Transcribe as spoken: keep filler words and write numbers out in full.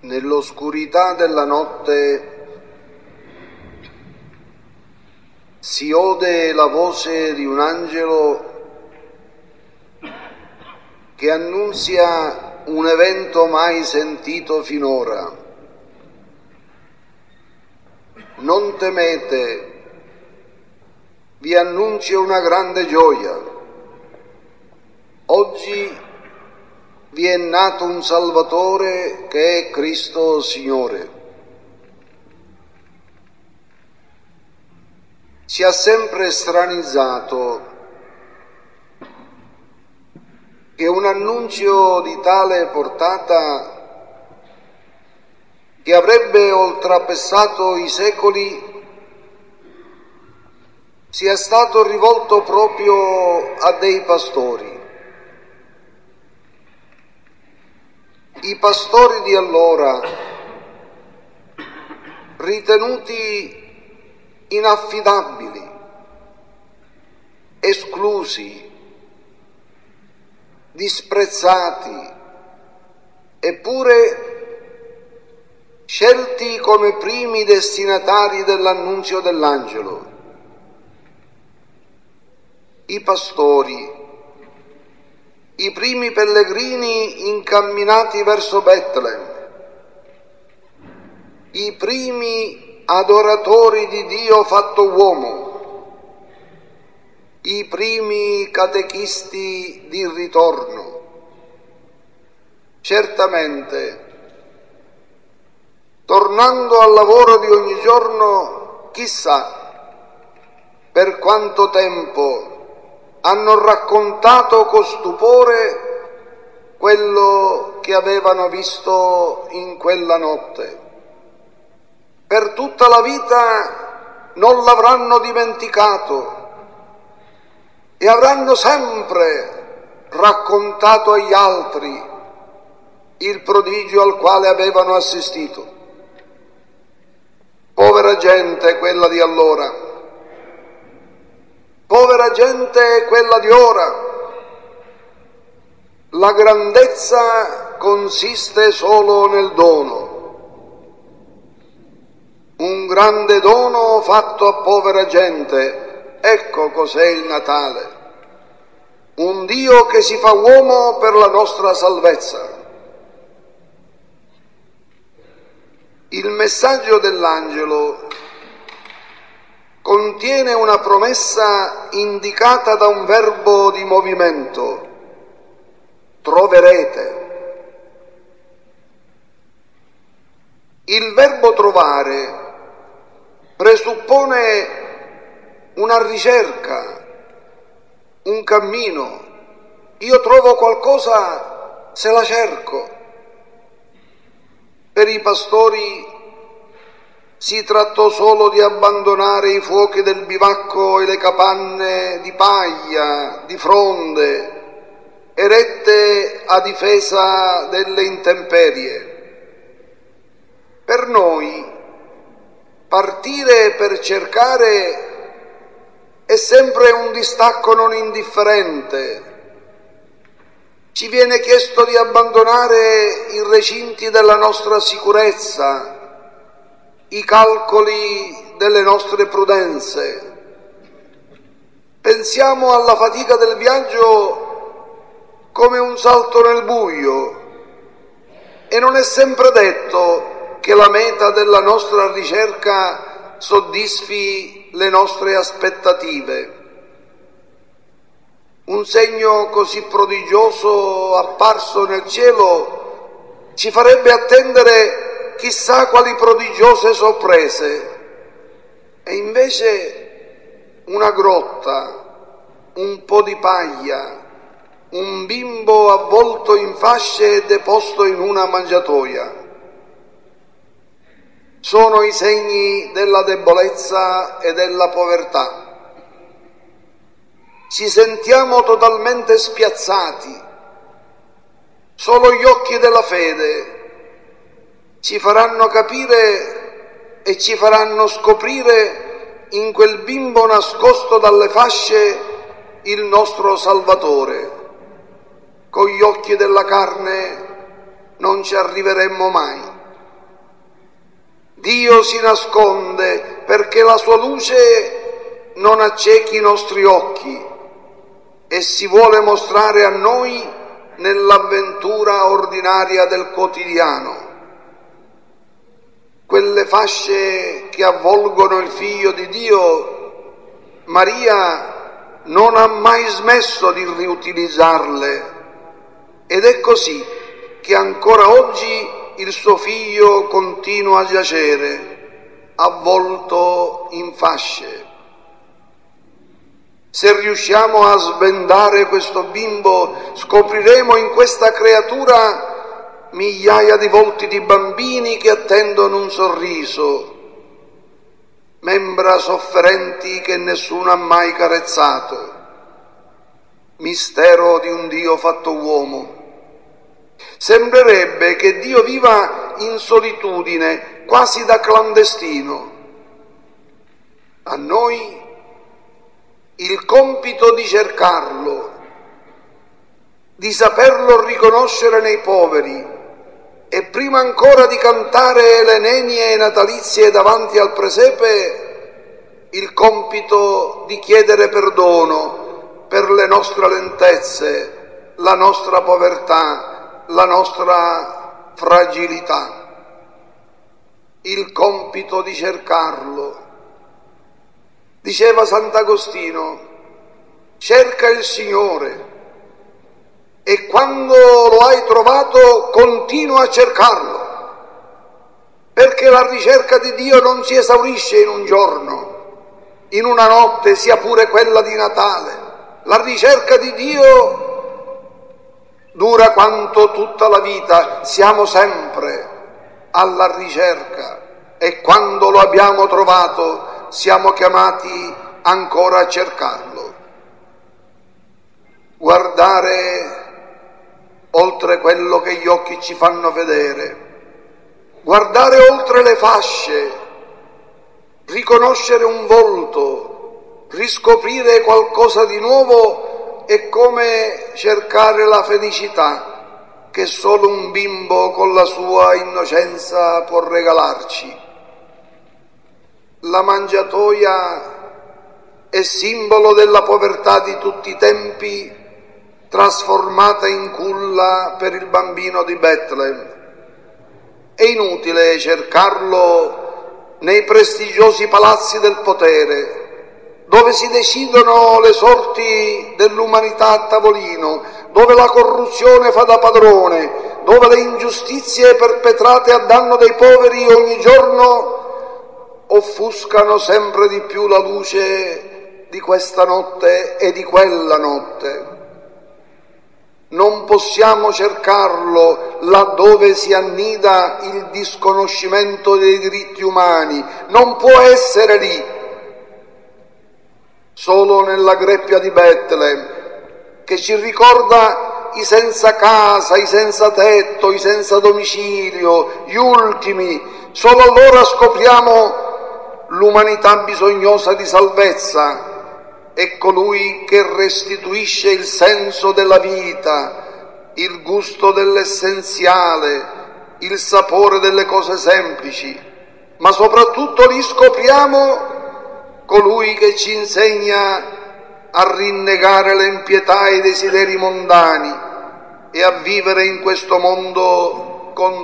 Nell'oscurità della notte si ode la voce di un angelo che annunzia un evento mai sentito finora. Non temete, vi annuncio una grande gioia. Oggi vi è nato un Salvatore che è Cristo Signore. Ci ha sempre stranizzato che un annuncio di tale portata, che avrebbe oltrepassato i secoli, sia stato rivolto proprio a dei pastori. I pastori di allora, ritenuti inaffidabili, esclusi, disprezzati, eppure scelti come primi destinatari dell'annunzio dell'angelo. I pastori, i primi pellegrini incamminati verso Betlemme, i primi adoratori di Dio fatto uomo, i primi catechisti di ritorno. Certamente, tornando al lavoro di ogni giorno, chissà per quanto tempo hanno raccontato con stupore quello che avevano visto in quella notte. Per tutta la vita non l'avranno dimenticato e avranno sempre raccontato agli altri il prodigio al quale avevano assistito. Povera gente quella di allora. Povera gente quella di ora. La grandezza consiste solo nel dono. Un grande dono fatto a povera gente. Ecco cos'è il Natale. Un Dio che si fa uomo per la nostra salvezza. Il messaggio dell'angelo contiene una promessa indicata da un verbo di movimento: troverete. Il verbo trovare presuppone una ricerca, un cammino. Io trovo qualcosa se la cerco. Per i pastori si trattò solo di abbandonare i fuochi del bivacco e le capanne di paglia, di fronde, erette a difesa delle intemperie. Per noi, partire per cercare è sempre un distacco non indifferente. Ci viene chiesto di abbandonare i recinti della nostra sicurezza, i calcoli delle nostre prudenze. Pensiamo alla fatica del viaggio come un salto nel buio e non è sempre detto che la meta della nostra ricerca soddisfi le nostre aspettative. Un segno così prodigioso apparso nel cielo ci farebbe attendere chissà quali prodigiose sorprese, e invece una grotta, un po' di paglia, un bimbo avvolto in fasce e deposto in una mangiatoia. Sono i segni della debolezza e della povertà. Ci sentiamo totalmente spiazzati. Solo gli occhi della fede ci faranno capire e ci faranno scoprire in quel bimbo nascosto dalle fasce il nostro Salvatore. Con gli occhi della carne non ci arriveremmo mai. Dio si nasconde perché la sua luce non accechi i nostri occhi e si vuole mostrare a noi nell'avventura ordinaria del quotidiano. Quelle fasce che avvolgono il Figlio di Dio, Maria non ha mai smesso di riutilizzarle, ed è così che ancora oggi il suo Figlio continua a giacere, avvolto in fasce. Se riusciamo a sbandare questo bimbo, scopriremo in questa creatura migliaia di volti di bambini che attendono un sorriso, membra sofferenti che nessuno ha mai carezzato, mistero di un Dio fatto uomo. Sembrerebbe che Dio viva in solitudine, quasi da clandestino. A noi il compito di cercarlo, di saperlo riconoscere nei poveri, e prima ancora di cantare le nenie natalizie davanti al presepe, il compito di chiedere perdono per le nostre lentezze, la nostra povertà, la nostra fragilità. Il compito di cercarlo. Diceva Sant'Agostino, cerca il Signore, e quando lo hai trovato continua a cercarlo, perché la ricerca di Dio non si esaurisce in un giorno, in una notte, sia pure quella di Natale. La ricerca di Dio dura quanto tutta la vita, siamo sempre alla ricerca, e quando lo abbiamo trovato siamo chiamati ancora a cercarlo. Guardare oltre quello che gli occhi ci fanno vedere, guardare oltre le fasce, riconoscere un volto, riscoprire qualcosa di nuovo è come cercare la felicità che solo un bimbo con la sua innocenza può regalarci. La mangiatoia è simbolo della povertà di tutti i tempi, trasformata in culla per il bambino di Betlemme. È inutile cercarlo nei prestigiosi palazzi del potere, dove si decidono le sorti dell'umanità a tavolino, dove la corruzione fa da padrone, dove le ingiustizie perpetrate a danno dei poveri ogni giorno offuscano sempre di più la luce di questa notte e di quella notte. Non possiamo cercarlo laddove si annida il disconoscimento dei diritti umani, non può essere lì. Solo nella greppia di Betlemme, che ci ricorda i senza casa, i senza tetto, i senza domicilio, gli ultimi, solo allora scopriamo l'umanità bisognosa di salvezza. È colui che restituisce il senso della vita, il gusto dell'essenziale, il sapore delle cose semplici, ma soprattutto lì scopriamo colui che ci insegna a rinnegare l'impietà e i desideri mondani e a vivere in questo mondo con